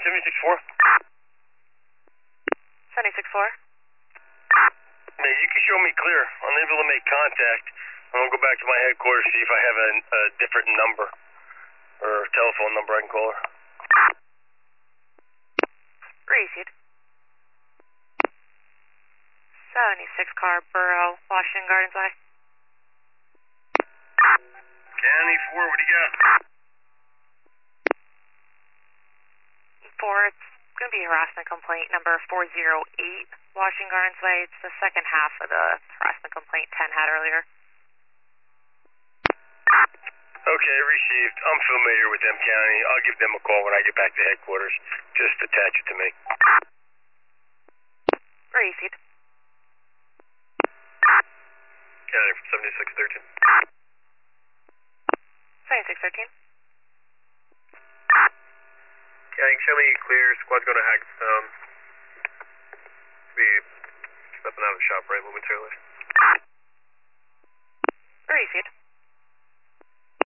76-4. 76-4. Hey, you can show me clear. I'm able to make contact. I'm going to go back to my headquarters, see if I have a different number or telephone number I can call her. Received. 76 car, Borough, Washington Gardens Way. County 4, what do you got? 4, it's going to be harassment complaint number 408, Washington Gardens Way. It's the second half of the harassment complaint 10 had earlier. Okay, received. I'm familiar with them, County. I'll give them a call when I get back to headquarters. Just attach it to me. Received. County from 7613. 7613. County, show me clear. Squad's going to Hagstone. Be stepping out of the shop right momentarily. Received.